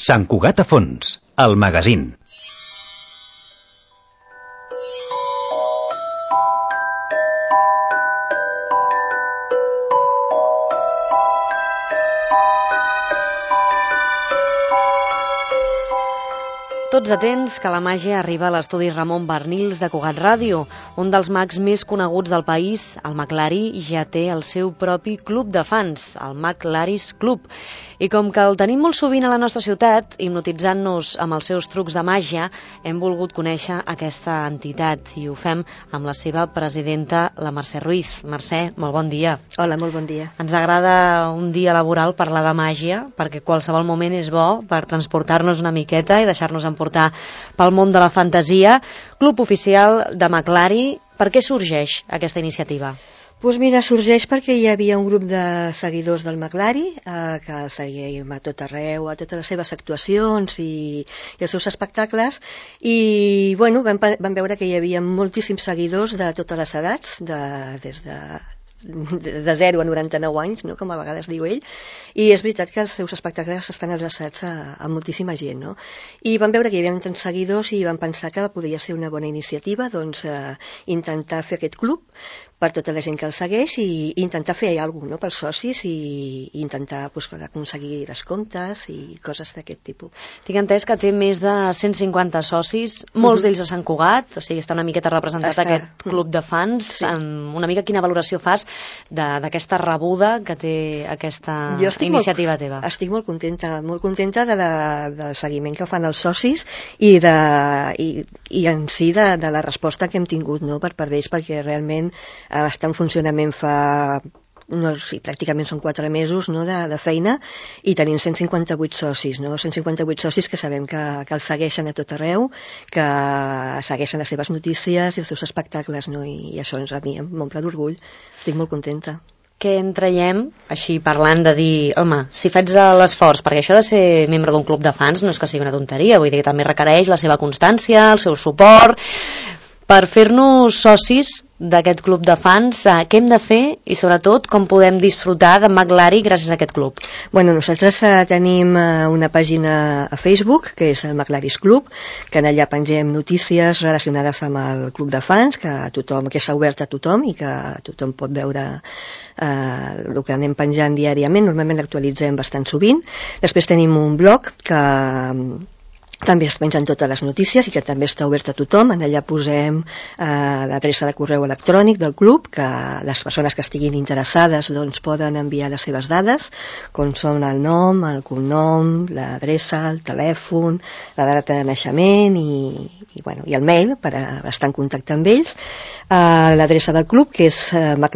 Sant Cugat a fons, el magazín. Tots atents que la màgia arriba a l'estudi Ramon Barnils de Cugat Ràdio. Un dels mags més coneguts del país, el Mag Lari, ja té el seu propi club de fans, el Mag Laris Club. I com que el tenim molt sovint a la nostra ciutat, hipnotitzant-nos amb els seus trucs de màgia, hem volgut conèixer aquesta entitat i ho fem amb la seva presidenta, la Mercè Ruiz. Mercè, molt bon dia. Hola, molt bon dia. Ens agrada un dia laboral parlar de màgia, perquè qualsevol moment és bo per transportar-nos una miqueta i deixar-nos emportar pel món de la fantasia. Club oficial de Mag Lari. Per què sorgeix aquesta iniciativa? Doncs mira, sorgeix perquè hi havia un grup de seguidors del Mag Lari que el seguíem a tot arreu, a totes les seves actuacions i els seus espectacles, i bueno, vam veure que hi havia moltíssims seguidors de totes les edats, des de 0 a 99 anys, no? Com a vegades diu ell, i és veritat que els seus espectacles estan adreçats a moltíssima gent, no? I vam veure que hi havia tants seguidors i vam pensar que podia ser una bona iniciativa, doncs, intentar fer aquest club per tota la gent que el segueix i intentar fer alguna cosa, no? Pels socis, i intentar aconseguir descomptes i coses d'aquest tipus. Tinc entès que té més de 150 socis, molts d'ells a Sant Cugat, o sigui, està una miqueta representat aquest club de fans. Sí. Una mica quina valoració fas d'aquesta rebuda que té aquesta iniciativa teva? Estic molt contenta del seguiment que fan els socis i en si de la resposta que hem tingut, no? Per part d'ells, perquè realment està en funcionament pràcticament són 4 mesos, no, de feina, i tenim 158 socis, no? 158 socis que sabem que els segueixen a tot arreu, que segueixen les seves notícies i els seus espectacles, no? I això a mi m'omple d'orgull. Estic molt contenta. Què en traiem, així parlant de dir, home, si faig l'esforç, perquè això de ser membre d'un club de fans no és que sigui una tonteria, vull dir que també requereix la seva constància, el seu suport. Per fer-nos socis d'aquest club de fans, què hem de fer i sobretot com podem disfrutar de Mag Lari gràcies a aquest club? Bueno, nosaltres tenim una pàgina a Facebook, que és el Mag Laris Club, que en allà pengem notícies relacionades amb el club de fans, que s'ha obert a tothom i que tothom pot veure el que anem penjant diàriament. Normalment l'actualitzem bastant sovint. Després tenim un blog que també es pengen totes les notícies i que també està obert a tothom. En allà posem l'adreça de correu electrònic del club, que les persones que estiguin interessades doncs, poden enviar les seves dades, com són el nom, el cognom, l'adreça, el telèfon, la data de naixement i el mail per estar en contacte amb ells. L'adreça del club, que és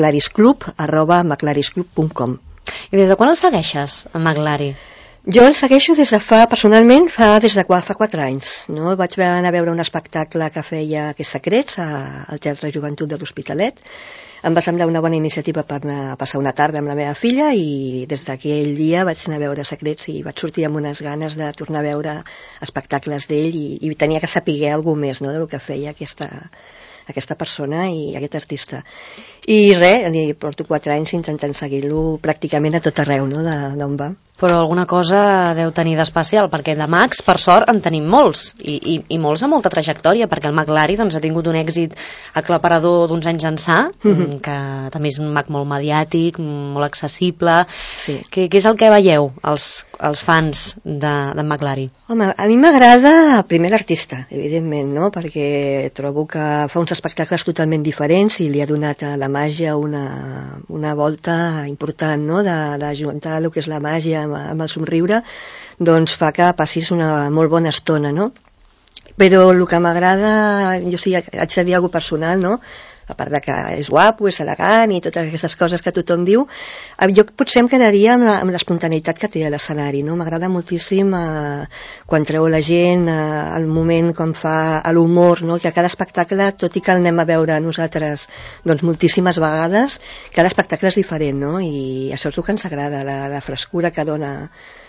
maglarisclub@maglarisclub.com. I des de quan el segueixes, a Mag Lari? Jo el segueixo personalment des de fa 4 anys, no? Vaig anar a veure un espectacle que feia Secrets al Teatre Joventut de l'Hospitalet. Em va semblar una bona iniciativa per anar a passar una tarda amb la meva filla i des d'aquell dia vaig anar a veure Secrets i vaig sortir amb unes ganes de tornar a veure espectacles d'ell i tenia que saber alguna més, no?, del que feia aquesta persona i aquest artista. I res, porto 4 anys intentant seguir-lo pràcticament a tot arreu, no?, d'on va. Però alguna cosa deu tenir d'especial, perquè de mags, per sort, en tenim molts, i molts amb molta trajectòria, perquè el Mag Lari doncs, ha tingut un èxit aclaparador d'uns anys ençà, que també és un mag molt mediàtic, molt accessible. Sí. Què és el que veieu, els fans de Mag Lari? Home, a mi m'agrada primer l'artista, evidentment, no?, perquè trobo que fa uns espectacles totalment diferents i li ha donat a la màgia una volta important, no?, de juntar el que és la màgia amb el somriure, doncs fa que passis una molt bona estona, no? Però el que m'agrada, jo sí, haig de dir alguna cosa personal, no?, a part de que és guapo, és elegant i totes aquestes coses que tothom diu, jo potser em quedaria amb l'espontaneïtat que té a l'escenari, no? M'agrada moltíssim quan treu la gent, el moment quan fa l'humor, no? Que a cada espectacle, tot i que el anem a veure nosaltres doncs moltíssimes vegades, cada espectacle és diferent, no? I això és el que ens agrada, la frescura que dona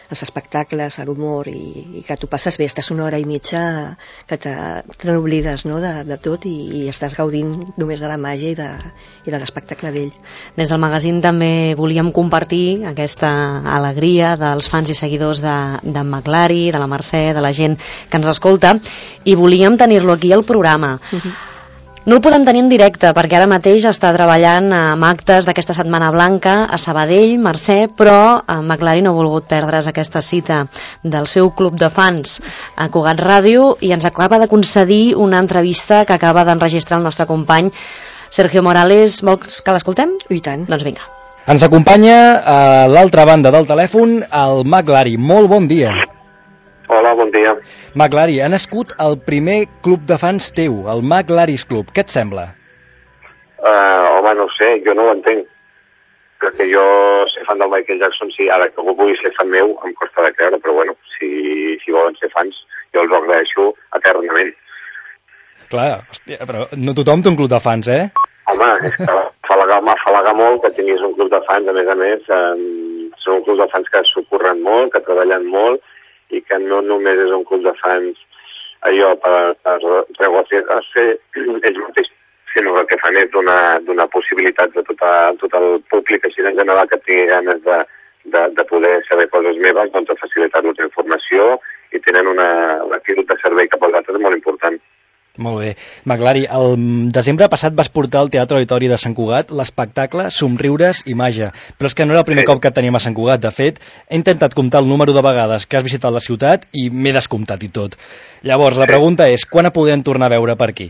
els espectacles, l'humor, i que tu passes bé, estàs una hora i mitja que te n'oblides, no?, de tot i estàs gaudint només de la màgia i de l'espectacle d'ell. Des del magazín també volíem compartir aquesta alegria dels fans i seguidors d'en McLary, de la Mercè, de la gent que ens escolta, i volíem tenir-lo aquí al programa. No el podem tenir en directe perquè ara mateix està treballant amb actes d'aquesta Setmana Blanca a Sabadell, Mercè, però McLary no ha volgut perdre's aquesta cita del seu club de fans a Cugat Ràdio i ens acaba de concedir una entrevista que acaba d'enregistrar el nostre company Sergio Morales. Vols que l'escoltem? I tant. Doncs vinga. Ens acompanya a l'altra banda del telèfon el McLary. Molt bon dia. Hola, bon dia. McLary, ha nascut el primer club de fans teu, el McLary's Club. Què et sembla? Home, no sé, jo no ho entenc. Perquè jo ser fan del Michael Jackson, sí, ara que algú pugui ser fan meu, em costa de creure, però bueno, si volen ser fans, jo els ho agraeixo eternament. Clar, hòstia, però no tothom té un club de fans, eh? Home, és que m'afalaga molt que tinguis un club de fans, a més, són un club de fans que s'ho curren molt, que treballen molt, i que no només és un club de fans allò per regociar-se ells mateixos, sinó que el que fan és donar possibilitats a tot el públic així en general que tingui ganes de poder saber coses meves, doncs a facilitar-los informació i tenen una actitud de servei cap als altres molt important. Molt bé. McLary, el desembre passat vas portar al Teatre Auditori de Sant Cugat l'espectacle Somriures i Màgia, però és que no era el primer cop que et teníem a Sant Cugat. De fet, he intentat comptar el número de vegades que has visitat la ciutat i m'he descomptat i tot. Llavors, la pregunta és, quan podem tornar a veure per aquí?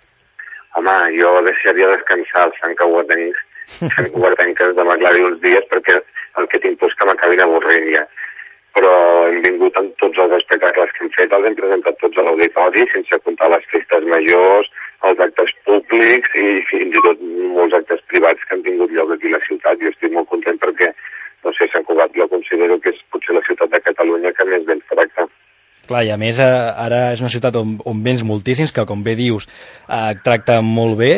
Home, jo deixaria descansar els santcugatenques de McLary uns dies perquè el que tinc por és que m'acabin avorrint ja. Però hem vingut amb tots els espectacles que hem fet, els hem presentat tots a l'auditori, sense comptar les festes majors, els actes públics i fins i tot molts actes privats que han tingut lloc aquí a la ciutat. Jo estic molt content perquè, no sé, Sant Cugat jo considero que és potser la ciutat de Catalunya que més ben tracta. Clar, i a més ara és una ciutat on vens moltíssims, que com bé dius tracta molt bé,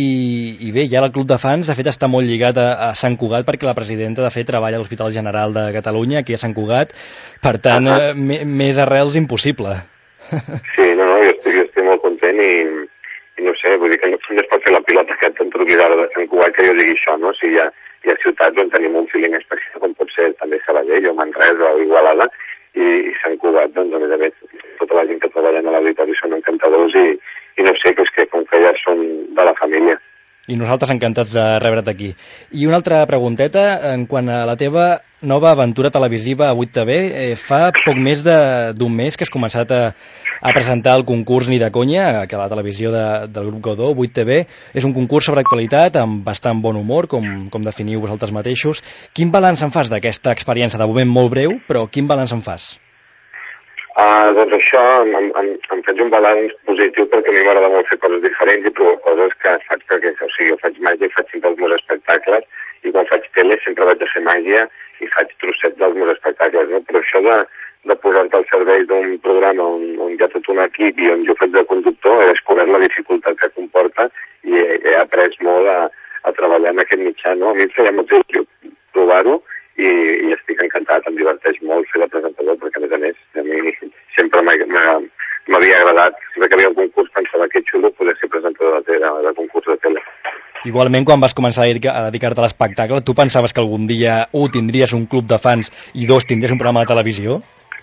i bé, ja el Club de Fans de fet està molt lligat a Sant Cugat perquè la presidenta de fet treballa a l'Hospital General de Catalunya, aquí a Sant Cugat, per tant més arrels impossible. Sí, no, jo estic molt content i no sé, vull dir que no es pot fer la pilota aquest entroquidada de Sant Cugat que jo digui això, no? Si hi ha ciutats on tenim un feeling especial com pot ser també Sabadell o Manresa o Igualada, i Sant Cugat, doncs, a més, tota la gent que treballa a l'auditori són encantadors i no sé, és que com que ja són de la família. I nosaltres encantats de rebre't aquí. I una altra pregunteta, en quant a la teva nova aventura televisiva a 8TV, fa poc més d'un mes que has començat a presentar el concurs Ni de conya, que a la televisió del grup Godó, 8TV. És un concurs sobre actualitat amb bastant bon humor, com definiu vosaltres mateixos. Quin balanç en fas d'aquesta experiència? De moment molt breu, però quin balanç en fas? Doncs això, em faig un balanç positiu perquè a mi m'agrada molt fer coses diferents i provar coses que faig perquè, o sigui, jo faig màgia i faig sempre els meus espectacles i quan faig tele sempre vaig a fer màgia i faig trossets dels meus espectacles, no? Però això de posar-te al servei d'un programa on hi ha tot un equip i on jo faig de conductor, he descobert la dificultat que comporta i he après molt a treballar en aquest mitjà, no? A mi em feia molt il·lusió provar-ho i estic encantat, em diverteix molt fer de presentador perquè a més a mi sempre m'havia agradat, sempre que havia un concurs pensava que xulo poder ser presentador de concurs de tele. Igualment, quan vas començar a dedicar-te a l'espectacle, tu pensaves que algun dia, tindries un club de fans i dos, tindries un programa de televisió?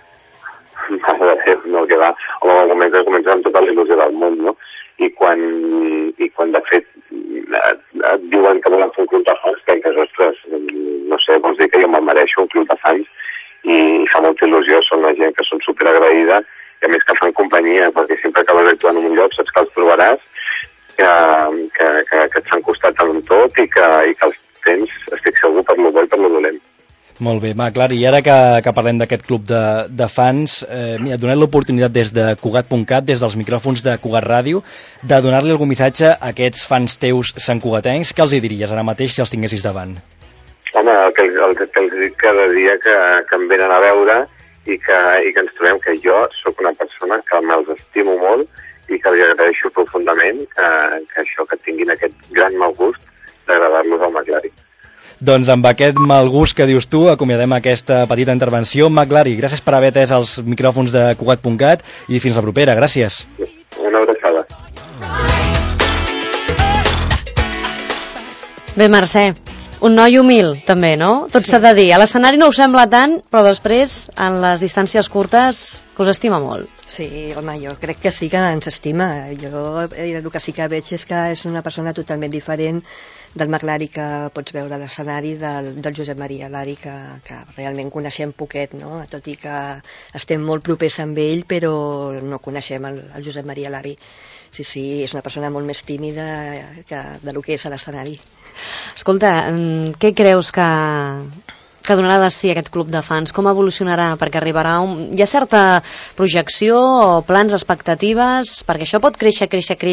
No, que va. Home, comença amb tota la il·lusió del món, no? I quan de fet et diuen que volen fer un club de fans, que ostres, no sé, vols dir que jo me'n mereixo un club de fans i fa molta il·lusió, són la gent que són superagraïda i a més que fan companyia, perquè sempre que vas actuant en un lloc saps que els trobaràs, que et fan costat en tot i que els tens, estic segur, per lo bo i per lo dolent. Molt bé, McLary, i ara que parlem d'aquest club de fans, mira, donem l'oportunitat des de Cugat.cat, des dels micròfons de Cugat Ràdio, de donar-li algun missatge a aquests fans teus santcugatencs. Què els hi diries ara mateix si els tinguessis davant? Home, el que els dic cada dia que em venen a veure i que ens trobem que jo sóc una persona que me'ls estimo molt i que li agraeixo profundament que això, que tinguin aquest gran mal gust d'agradar-los al McLary. Doncs amb aquest mal gust que dius tu, acomiadem aquesta petita intervenció. McLary, gràcies per haver atès els micròfons de Cugat.cat i fins la propera. Gràcies. Una abraçada. Bé, Mercè, un noi humil, també, no? Tot s'ha de dir. A l'escenari no ho sembla tant, però després, en les distàncies curtes, que us estima molt. Sí, home, jo crec que sí que ens estima. Jo el que sí que veig és que és una persona totalment diferent del McLary que pots veure a l'escenari, del Josep Maria Lari, que realment coneixem poquet, no? Tot i que estem molt propers amb ell, però no coneixem el Josep Maria Lari. Sí, és una persona molt més tímida del que és a l'escenari. Escolta, què creus que donarà de si aquest club de fans? Com evolucionarà? Perquè arribarà hi ha certa projecció o plans, expectatives, perquè això pot créixer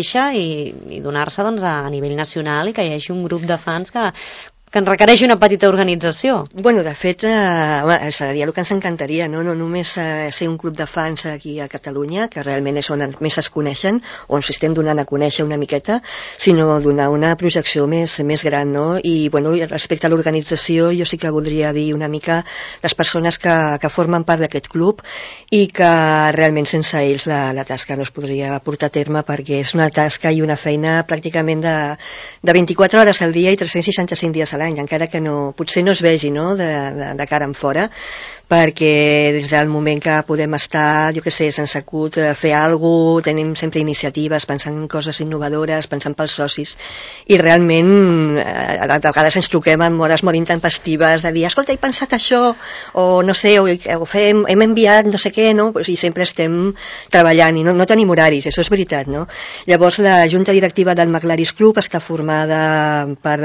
i donar-se doncs, a nivell nacional i que hi hagi un grup de fans que en requereix una petita organització. Bueno, de fet, seria el que ens encantaria, no només ser un club de fans aquí a Catalunya, que realment és on més es coneixen, o ens estem donant a conèixer una miqueta, sinó donar una projecció més gran, no? I, bueno, respecte a l'organització, jo sí que voldria dir una mica les persones que formen part d'aquest club i que realment sense ells la tasca no es podria portar a terme, perquè és una tasca i una feina pràcticament de 24 hores al dia i 365 dies a l'any, encara que potser no es vegi, no? de cara en fora, perquè des del moment que podem estar, jo què sé, sense acut, fer alguna cosa, tenim sempre iniciatives, pensant en coses innovadores, pensant pels socis, i realment a vegades ens truquem en hores molt intempestives de dir, escolta, he pensat això, o no sé, hem enviat no sé què, no? I sempre estem treballant i no tenim horaris, això és veritat, no? Llavors la junta directiva del McLary's Club està formada per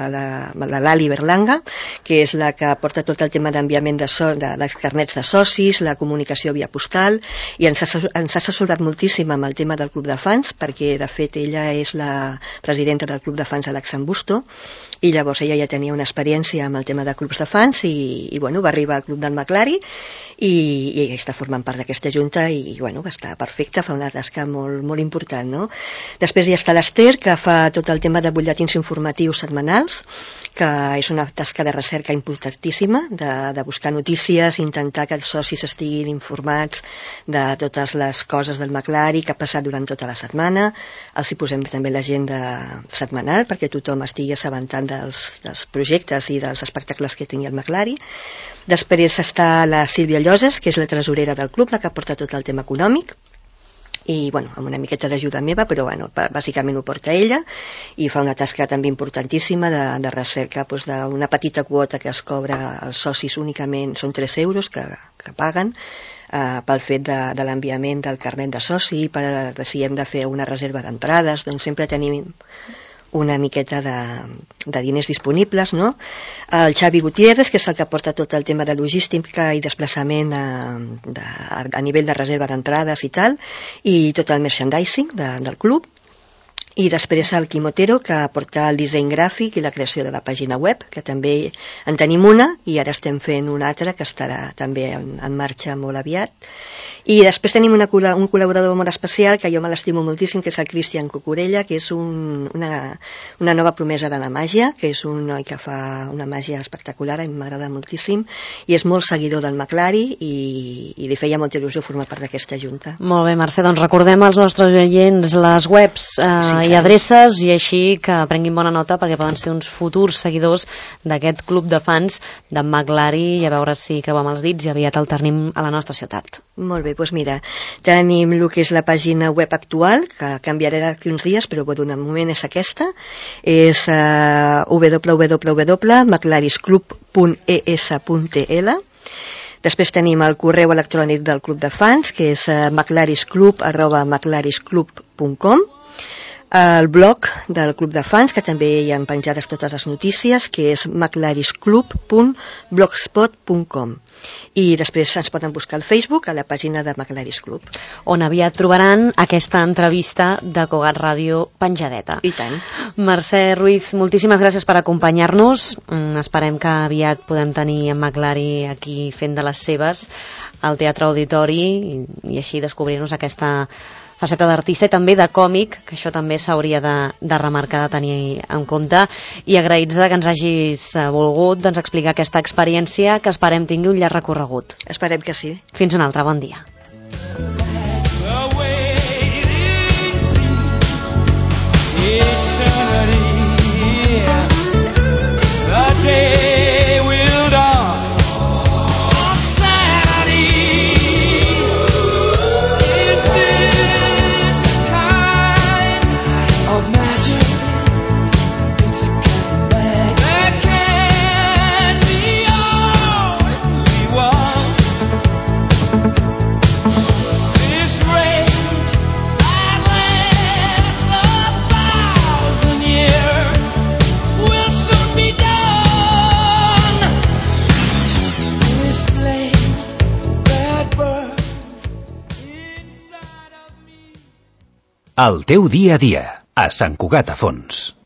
la Lali Berlanga, que és la que porta tot el tema d'enviament dels carnets de socis, la comunicació via postal, i ens ha assessorat moltíssim amb el tema del club de fans, perquè de fet ella és la presidenta del club de fans a l'Axambusto, i llavors ella ja tenia una experiència amb el tema de clubs de fans i bueno, va arribar al club del McLary i està formant part d'aquesta junta i bueno, està perfecta, fa una tasca molt, molt important, no? Després hi està l'Ester, que fa tot el tema de butlletins informatius setmanals, que és una tasca de recerca importantíssima, de buscar notícies, intentar que els socis estiguin informats de totes les coses del McLary que ha passat durant tota la setmana. Els hi posem també l'agenda setmanal perquè tothom estigui assabentant dels projectes i dels espectacles que tingui el McLary. Després està la Sílvia Lloses, que és la tresorera del club, la que porta tot el tema econòmic, i bueno, amb una miqueta d'ajuda meva, però bueno, bàsicament ho porta ella, i fa una tasca també importantíssima de recerca, doncs d'una petita quota que es cobra als socis únicament, són 3 euros que paguen, pel fet de l'enviament del carnet de soci, si hem de fer una reserva d'entrades, doncs sempre tenim una miqueta de diners disponibles, no? El Xavi Gutiérrez, que és el que porta tot el tema de logística i desplaçament a nivell de reserva d'entrades i tal, i tot el merchandising del club. I després el Quimotero, que porta el disseny gràfic i la creació de la pàgina web, que també en tenim una, i ara estem fent una altra que estarà també en marxa molt aviat. I després tenim un col·laborador molt especial, que jo me l'estimo moltíssim, que és el Cristian Cucurella, que és una nova promesa de la màgia, que és un noi que fa una màgia espectacular, a mi m'agrada moltíssim, i és molt seguidor del McLary i li feia molta il·lusió formar part d'aquesta junta. Molt bé, Mercè, doncs recordem als nostres oients les webs i adreces, i així que prenguin bona nota perquè poden ser uns futurs seguidors d'aquest club de fans d'en McLary, i a veure si creuem els dits i aviat el tenim a la nostra ciutat. Molt bé, doncs mira, tenim el que és la pàgina web actual, que canviarà d'aquí uns dies, però de moment és aquesta, és www.maclarysclub.es.l. Després tenim el correu electrònic del club de fans, que és maclarysclub@maclarysclub.com. El blog del club de fans, que també hi han penjades totes les notícies, que és maclarysclub.blogspot.com. I després ens poden buscar al Facebook, a la pàgina de McLaris Club. On aviat trobaran aquesta entrevista de Cugat Ràdio penjadeta. I tant. Mercè Ruiz, moltíssimes gràcies per acompanyar-nos. Esperem que aviat podem tenir en McLari aquí fent de les seves al Teatre Auditori i així descobrir-nos aquesta faceta d'artista i també de còmic, que això també s'hauria de remarcar, de tenir en compte, i agraïts que ens hagis volgut explicar aquesta experiència que esperem tingui un llarg recorregut. Esperem que sí. Fins un altre, bon dia. El teu dia a dia, a Sant Cugat a Fons.